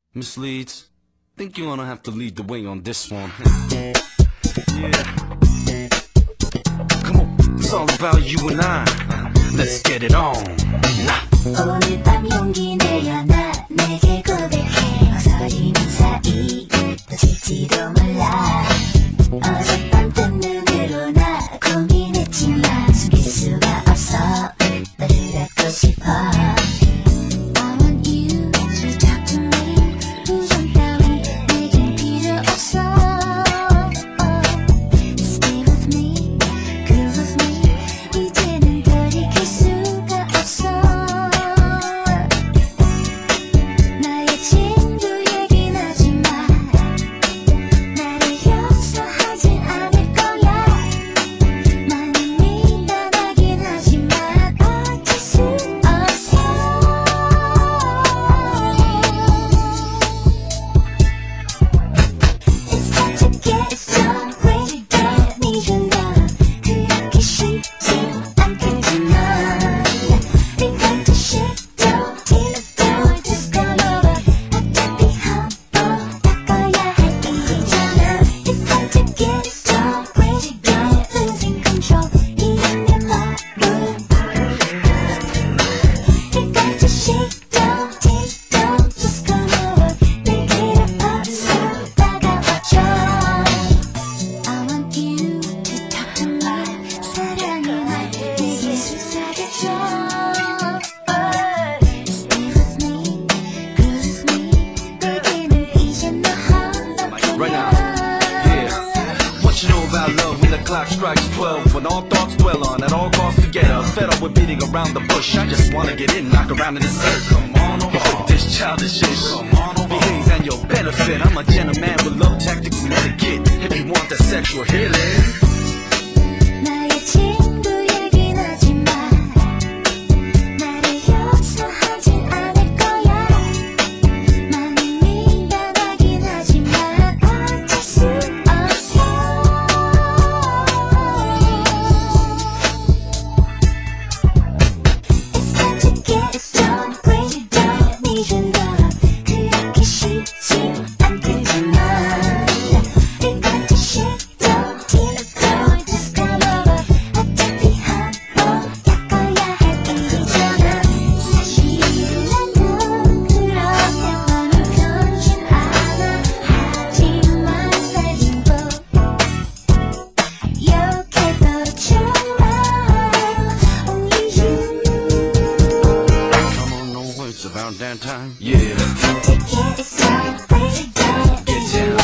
Miss Leeds, think you're gonna have to lead the way on this one. Yeah. Come on, it's all about you and I. Let's get it on. 오늘 밤 용기 내어 나 내게 고백해 어서리는 사이 놓칠지도 몰라 어젯밤 뜬 눈으로 나 고민했지만 숨길 수가 없어 너를 갖고 싶어 I want you to talk to me 우정 따윈 내겐 필요 없어 Stay with me, groove with me 이제는 돌이킬 수가 없어 나의 친구 얘긴 하지마 나를 용서하진 않을 거야 많이 미안하긴 하지만 어쩔 수 없어 It's time to get started get need your love 그렇게 쉽지 않겠지만 네가 더 싫어 till the door just gone over 어차피 한번 바꿔야 할 일이잖아 It's time to get started get losing control 이런 내 마음 네가 더 싫어 till the door just gone over 내게 앞서 다가와줘 I want you to talk to me 사랑해 날 내게 속삭여줘 Stay with me, groove with me 내게는 이제 너 Right now, 하나뿐이야 yeah. What you know about love when the clock strikes 12? When all thoughts dwell on at all costs together. Fed up with beating around the bush. I just wanna get in, knock around in the circle. Come on over. Quit this childish shit. Come on over. Behaves and your benefit. I'm a gentleman with love tactics and etiquette. If you want that sexual healing. 나의 친구 얘긴 하지마 나를 용서하진 않을 거야 많이 미안하긴 하지만 어쩔 수 없어 It's time to get started crazy don't need your love 그렇게 쉽지 않겠지만 네가 더 싫어 till the door just gone over 어차피 한번 바꿔야 할 일이잖아 사실은 나는 그렇게 많이 변하진 않아 하지만 날 두고 욕해도 좋아 Only you Come on, no words about that time. Yeah. to get started crazy don't Get down.